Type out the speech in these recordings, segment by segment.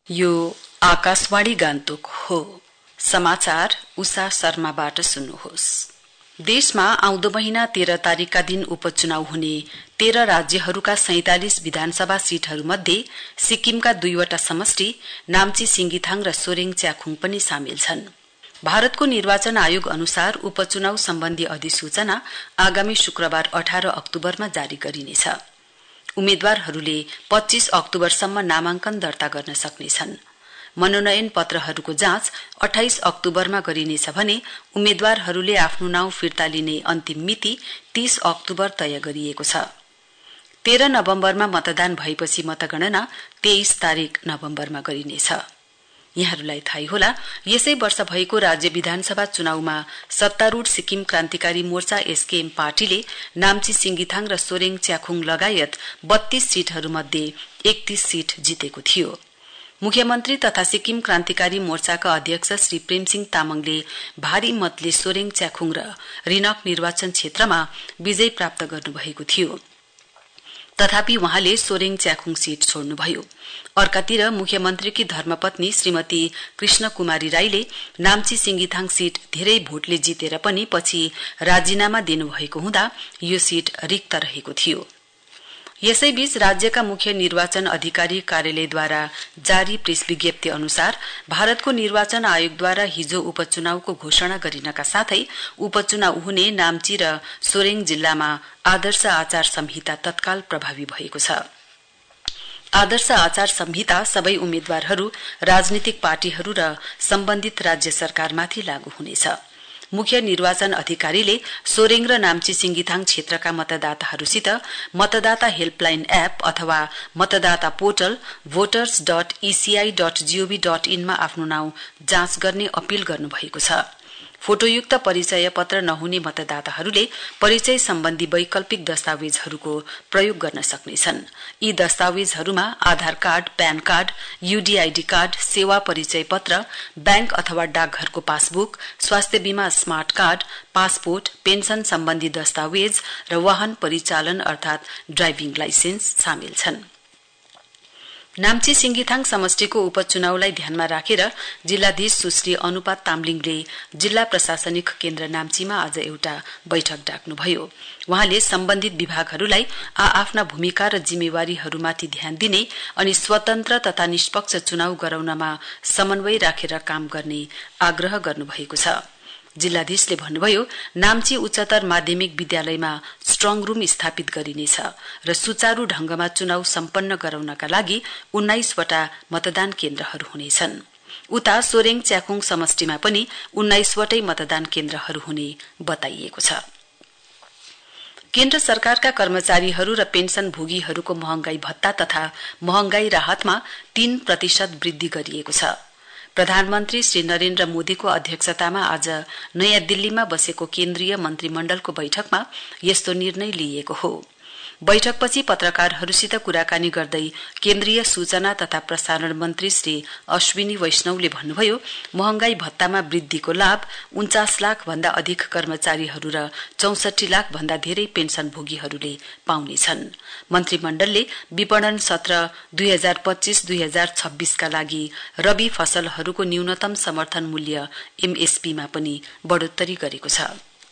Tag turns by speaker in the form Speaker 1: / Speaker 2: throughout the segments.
Speaker 1: यो आकाशवाणी गान्तोक हो। समाचार उषा शर्माबाट सुन्नुहोस्। देशमा आउँदो महिना 13 तारिकका दिन उपचुनाव हुने 13 राज्यहरूका 47 विधानसभा सीटहरूमध्ये सिक्किमका 2वटा समष्टि नाम्ची सिंगिथाङ र सोरेङ च्याखुङ पनि सामेल छन्। भारतको निर्वाचन आयोग अनुसार उपचुनाव सम्बन्धी अधिसूचना आगामी शुक्रबार 18 अक्टोबरमा जारी गरिनेछ। उम्मेदवारहरूले 25 अक्टोबरसम्म नामाङ्कन दर्ता गर्न सक्नेछन्। मनोनयन पत्रहरूको जाँच 28 अक्टोबरमा गरिनेछ भने उम्मेदवारहरूले आफ्नो नाउँ फिर्ता लिने अन्तिम मिति 30 अक्टोबर तय गरिएको छ। 13 नवम्बरमा मतदान भएपछि मतगणना 23 तारिक नवम्बरमा गरिनेछ। यहाँहरूलाई थाहै होला, यसै वर्ष भएको राज्य विधानसभा चुनावमा सत्तारूढ सिक्किम क्रान्तिकारी मोर्चा एसकेएम पार्टीले नाम्ची सिंगिथाङ र सोरेङ च्याखुङ लगायत 32 सीटहरूमध्ये 31 सीट जितेको थियो। मुख्यमन्त्री तथा सिक्किम क्रान्तिकारी मोर्चाका अध्यक्ष श्री प्रेमसिंह तामाङले भारी मतले सोरेङ च्याखुङ र रिनक निर्वाचन क्षेत्रमा विजय प्राप्त गर्नुभएको थियो। तथापि वहाँले सोरेङ च्याखुङ सीट छोड्नुभयो। अर्कातिर मुख्यमन्त्रीकी धर्मपत्नी श्रीमती कृष्ण कुमारी राईले नाम्ची सिंगिथाङ सीट धेरै भोटले जितेर पनि पछि राजीनामा दिनुभएको हुँदा यो सीट रिक्त रहेको थियो। यसैबीच राज्यका मुख्य निर्वाचन अधिकारी कार्यालयद्वारा जारी प्रेस विज्ञप्ति अनुसार भारतको निर्वाचन आयोगद्वारा हिजो उपचुनावको घोषणा गरिनका साथै उपचुनाव हुने नाम्ची र सोरेङ जिल्लामा आदर्श आचार संहिता तत्काल प्रभावी भएको छ। आदर्श आचार संहिता सबै उम्मेदवारहरू, राजनीतिक पार्टीहरू र सम्बन्धित राज्य सरकारमाथि लागू हुनेछ। मुख्य निर्वाचन अधिकारीले सोरेङ र नाम्ची सिंगिथाङ क्षेत्रका मतदाताहरूसित मतदाता हेल्पलाइन एप अथवा मतदाता पोर्टल voters.eci.gov.in मा आफ्नो नाउँ जाँच गर्ने अपील गर्नुभएको छ। फोटोयुक्त परिचय पत्र नहुने मतदाताहरूले परिचय सम्बन्धी वैकल्पिक दस्तावेजहरूको प्रयोग गर्न सक्नेछन्। यी दस्तावेजहरूमा Aadhaar card, PAN card, UDID card, सेवा परिचय पत्र, ब्याङ्क अथवा डाकघरको पासबुक, स्वास्थ्य बीमा स्मार्ट कार्ड, पासपोर्ट, पेन्सन सम्बन्धी दस्तावेज र वाहन परिचालन अर्थात् ड्राइभिङ लाइसेन्स सामेल छन्। नाम्ची सिंगिथाङ समष्टिको उपचुनावलाई ध्यानमा राखेर जिल्लाधीश सुश्री अनुपा तामलिङले जिल्ला प्रशासनिक केन्द्र नाम्चीमा आज एउटा बैठक डाक्नुभयो। वहाँले सम्बन्धित विभागहरूलाई आफ्ना भूमिका र जिम्मेवारीहरूमाथि ध्यान दिने अनि स्वतन्त्र तथा निष्पक्ष चुनाव गराउनमा समन्वय राखेर काम गर्ने आग्रह गर्नुभएको छ। जिल्लाधीशले भन्नुभयो, नाम्ची उच्चतर माध्यमिक विद्यालयमा स्ट्रङ रूम स्थापित गरिनेछ र सुचारू ढंगमा चुनाव सम्पन्न गराउनका लागि 19 वटा मतदान केन्द्रहरू हुनेछन्। उता सोरेङ च्याखुङ समष्टिमा पनि 19 वटै मतदान केन्द्रहरू हुने बताइएको छ। केन्द्र सरकारका कर्मचारीहरू र पेन्सन भोगीहरूको महँगाई भत्ता तथा महँगाई राहतमा 3% वृद्धि गरिएको छ। प्रधानमन्त्री श्री नरेन्द्र मोदीको अध्यक्षतामा आज नयाँ दिल्लीमा बसेको केन्द्रीय मन्त्रीमण्डलको बैठकमा यस्तो निर्णय लिइएको हो। बैठकपछि पत्रकारहरूसित कुराकानी गर्दै केन्द्रीय सूचना तथा प्रसारण मन्त्री श्री अश्विनी वैष्णवले भन्नुभयो, महँगाई भत्तामा वृद्धिको लाभ 49 लाख भन्दा अधिक कर्मचारीहरू र 64 लाख भन्दा धेरै पेन्सन भोगीहरूले पाउनेछन्। मन्त्रीमण्डलले विपणन सत्र 2025-2026 का लागि रबी फसलहरूको न्यूनतम समर्थन मूल्य एमएसपी मा पनि बढोत्तरी गरेको छ।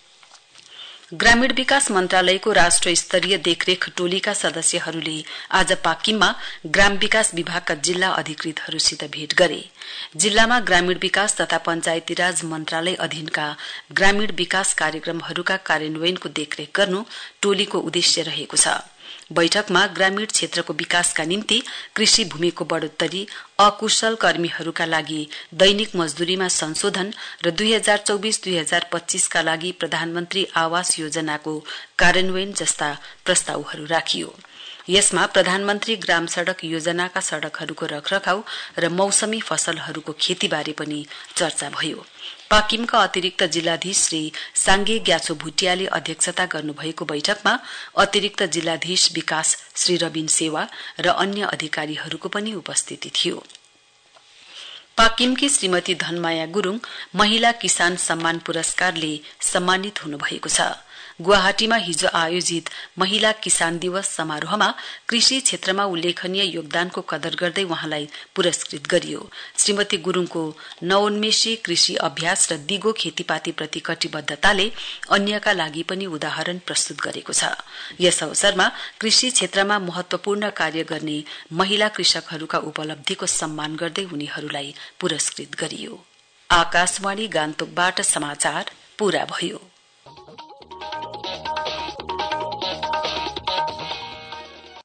Speaker 1: ग्रामीण विकास मन्त्रालयको राष्ट्र स्तरीय देखरेख टोलीका सदस्यहरूले आज पाकिममा ग्राम विकास विभागका जिल्ला अधिकृतहरूसित भेट गरे। जिल्लामा ग्रामीण विकास तथा पञ्चायती राज मन्त्रालय अधीनका ग्रामीण विकास कार्यक्रमहरूका कार्यान्वयनको देखरेख गर्नु टोलीको उद्देश्य रहेको छ। बैठकमा ग्रामीण क्षेत्रको विकासका निम्ति कृषि भूमिको बढोत्तरी, अकुशल कर्मीहरूका लागि दैनिक मजदूरीमा संशोधन र 2024-2025 का लागि प्रधानमन्त्री आवास योजनाको कार्यान्वयन जस्ता प्रस्तावहरू राखियो। यसमा प्रधानमन्त्री ग्राम सडक योजनाका सडकहरूको रखरखाउ र मौसमी फसलहरूको खेतीबारे पनि चर्चा भयो। पाकिमका अतिरिक्त जिल्लाधीश श्री साङ्गे ग्याछो भुटियाले अध्यक्षता गर्नुभएको बैठकमा अतिरिक्त जिल्लाधीश विकास श्री रबिन सेवा र अन्य अधिकारीहरूको पनि उपस्थिति थियो। पाकिमकी श्रीमती धनमाया गुरुङ महिला किसान सम्मान पुरस्कारले सम्मानित हुनुभएको छ। गुवाहाटीमा हिजो आयोजित महिला किसान दिवस समारोहमा कृषि क्षेत्रमा उल्लेखनीय योगदानको कदर गर्दै वहाँलाई पुरस्कृत गरियो। श्रीमती गुरुङको नवोन्मेषी कृषि अभ्यास र दिगो खेतीपातीप्रति कटिबद्धताले अन्यका लागि पनि उदाहरण प्रस्तुत गरेको छ। यस अवसरमा कृषि क्षेत्रमा महत्वपूर्ण कार्य गर्ने महिला कृषकहरूका उपलब्धिको सम्मान गर्दै उनीहरूलाई पुरस्कृत गरियो। आकाशवाणी गान्तोकबाट समाचार पूरा भयो।